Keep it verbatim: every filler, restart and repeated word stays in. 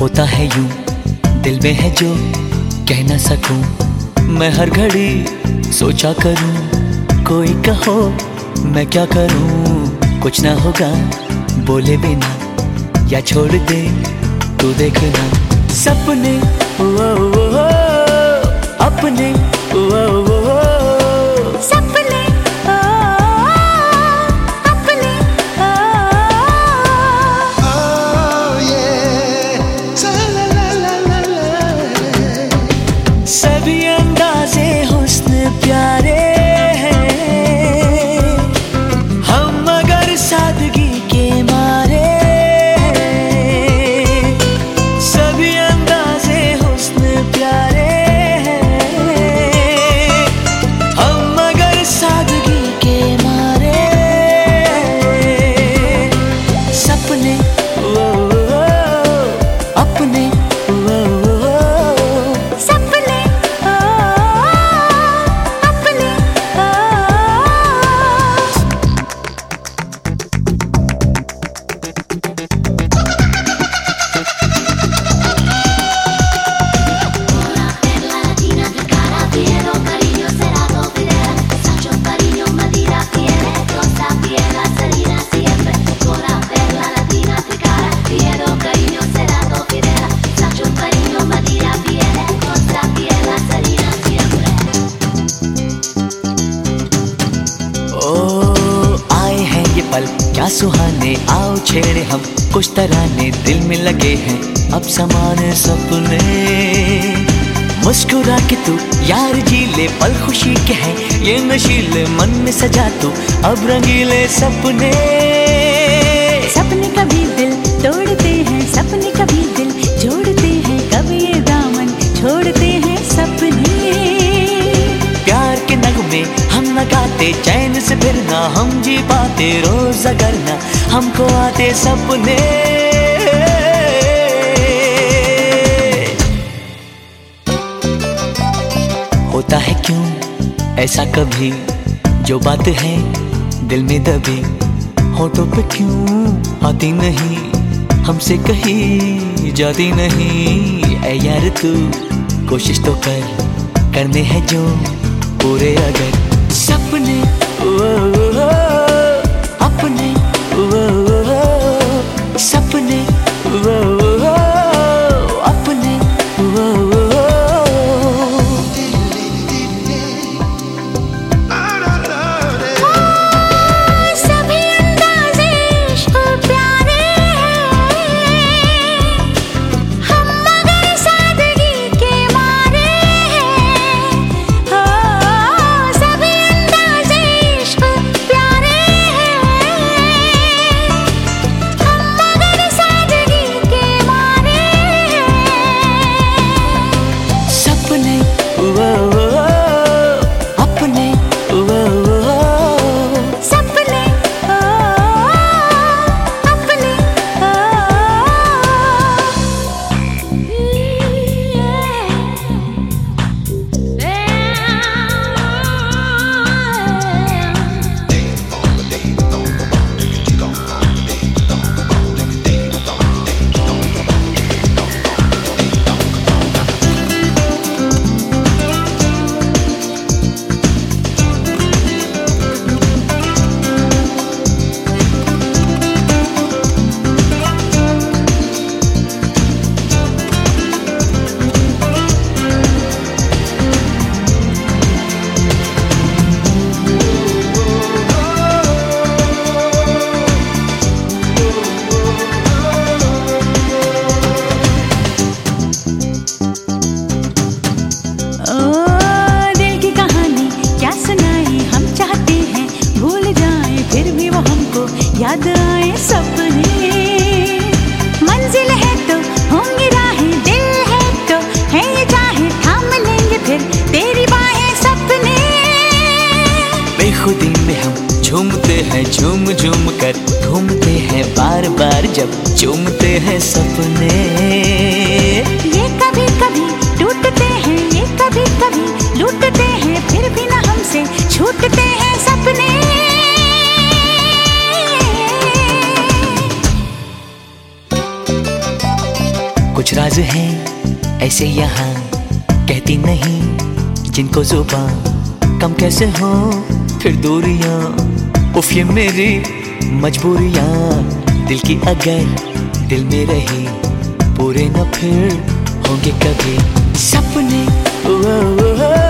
होता है यूं, दिल में है जो कह ना सकूं। मैं हर घड़ी सोचा करूं, कोई कहो मैं क्या करूं। कुछ ना होगा बोले बिना, या छोड़ दे तू देखना। सपने वो वो वो, अपने वो वो वो, सपने ओ, अपने ओ, Oh yeah, सा ला ला ला ला ला। सभी अंदाज़े हुस्न प्यारे हैं, हम मगर सादगी के मारे। सभी अंदाज़े हुस्न प्यारे हैं, हम मगर सादगी के मारे। सपने वो वो, अपने वो वो, सपने ओ, अपने ओ। पल क्या सुहाने, आओ छेड़े हम कुछ तराने। दिल में लगे हैं अब समाने सपने। मुस्कुरा के तू यार जी ले, पल खुशी के हैं ये नशीले। मन में सजा तू अब रंगीले सपने। सपने कभी दिल तोड़ते हैं, सपने कभी दिल जोड़ते हैं। कभी ये दामन छोड़ते हैं सपने। प्यार के नगमे हम न गाते, चैन से फिर ना हम जी पाते। रोज अगर ना हमको आते सपने। होता है क्यों ऐसा कभी, जो बात है दिल में दबी। होठों पे क्यों आती नहीं, हमसे कही जाती नहीं। ऐ यार तू कोशिश तो कर, करने हैं जो पूरे अगर। सपने वो वो, अपने वो वो, सपने वो वो, अपने वो वो। सभी अंदाज़े इश्क़ प्यारे हैं, हम मगर सादगी के मारे हैं। हो सभी अंदाज़े इश्क़ प्यारे हैं, हम मगर सादगी के मारे हैं। सपने वो वो, अपने वो वो, सपने ओ, अपने ओ। ओ दिल की कहानी क्या सुनाए, हम चाहते हैं भूल जाए, फिर भी वो हमको याद आए सपने। मंजिल है तो होंगी राहें, दिल है तो है ये चाहे। थाम लेंगे फिर तेरी बाहें सपने। बेखुदी में हम झूमते हैं, झूम झूम कर घूमते हैं। बार बार जब चूमते हैं सपने। ये कभी कभी टूटते हैं, ये कभी कभी लूटते हैं। फिर भी ना हमसे छूटते हैं सपने। कुछ कुछ राज हैं ऐसे यहाँ कहती नहीं जिनको जुबान कम कैसे हो फिर दूरियां। उफ ये मेरी मजबूरियां दिल की अगर दिल में रही पूरे न फिर होंगे कभी सपने। ओ, ओ, ओ, ओ,